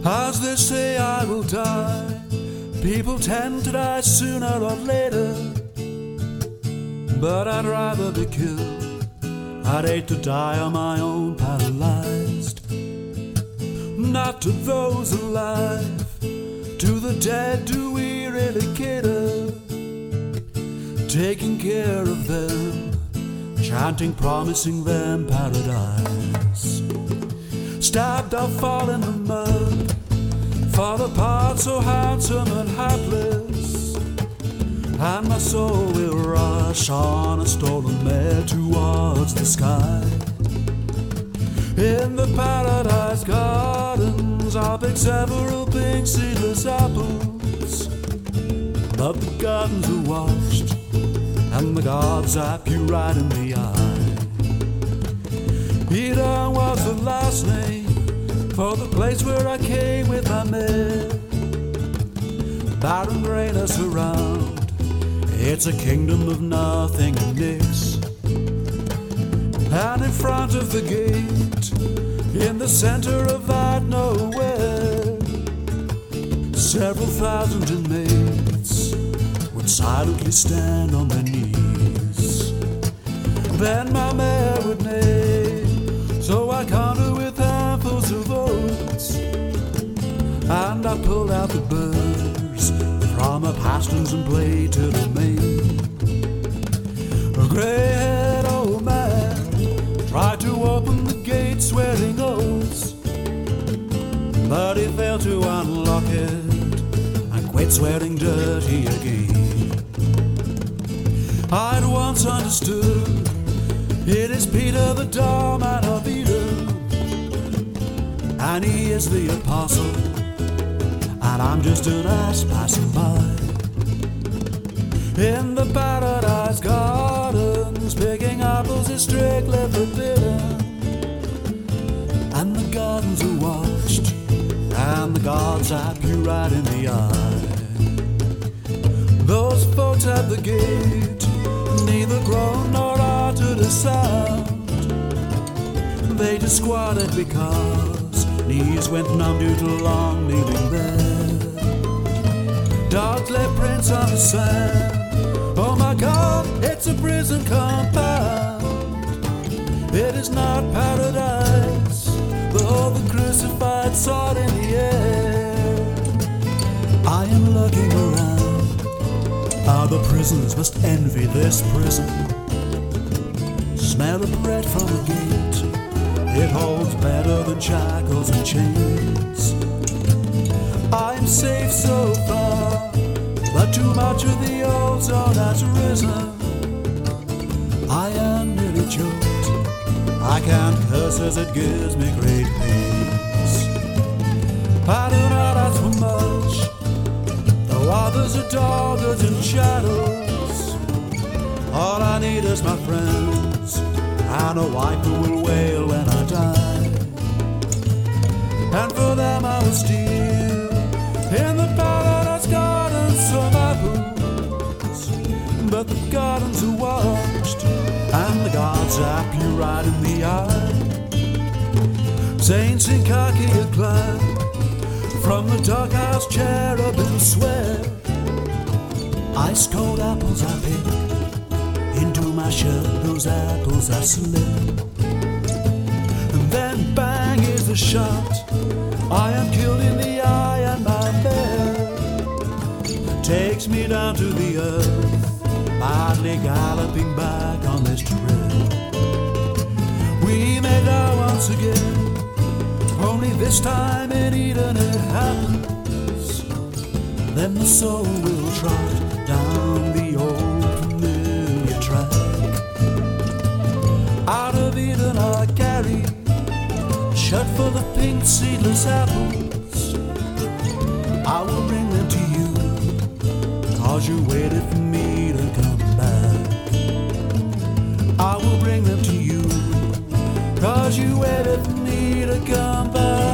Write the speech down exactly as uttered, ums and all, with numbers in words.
As they say I will die, people tend to die sooner or later, but I'd rather be killed. I'd hate to die on my own, paralyzed. Not to those alive, to the dead do we really cater? Taking care of them, chanting, promising them paradise. Stabbed I'll fall in the mud, fall apart so handsome and hapless, and my soul will rush on a stolen mare towards the sky. In the paradise gardens I'll pick several pink seedless apples, but the gardens are washed and the gods zap you right in the eye. Eden was the last name for the place where I came with my mare. Barren grayness around, it's a kingdom of nothing and nix. And in front of the gate, in the center of that nowhere, several thousand inmates would silently stand on their knees. Then my mare would neigh, so I counter with handfuls of oats, and I pulled out the burrs from her pasterns and played to the main. A grey-haired old man tried to open the gate swearing oaths, but he failed to unlock it and quit swearing dirty again. I'd once understood it is Peter the doorman of Eden, and he is the apostle, and I'm just an ass passing by. In the paradise gardens, picking apples is strictly forbidden, and the gardens are washed, and the gods zap you right in the eye. Those folks at the gate neither groan nor uttered a sound. They just squatted because knees went numb due to long kneeling there. Dogs left prints on the sand. Oh my God, it's a prison compound. It is not paradise, though the crucified saw it in the air. I am looking around. How the prisoners must envy this prison. Smell of bread from the gate, it holds better than shackles and chains. I'm safe so far, but too much of the ozone has risen. I am nearly choked, I can't curse as it gives me great pains. I do not ask for much, though others are dogged in shadows. All I need is my friends, and a wife who will wail when I die. And for them I will steal in the paradise gardens some apples, but the gardens are washed, and the gods zap you right in the eye. Saints in khaki are clad, from the doghouse cherubim swear. Ice cold apples I pick, into my shirt those apples I slip. And then bang is the shot, I am killed in the eye, and my mare takes me down to the earth, madly galloping back on this trail. We may die once again, only this time in Eden it happens. Then the soul will trot down the old familiar track. Out of Eden I carry a shirt full of pink seedless apples. I will bring them to you, cause you waited for me to come back. I will bring them to you, cause you waited for me to come back.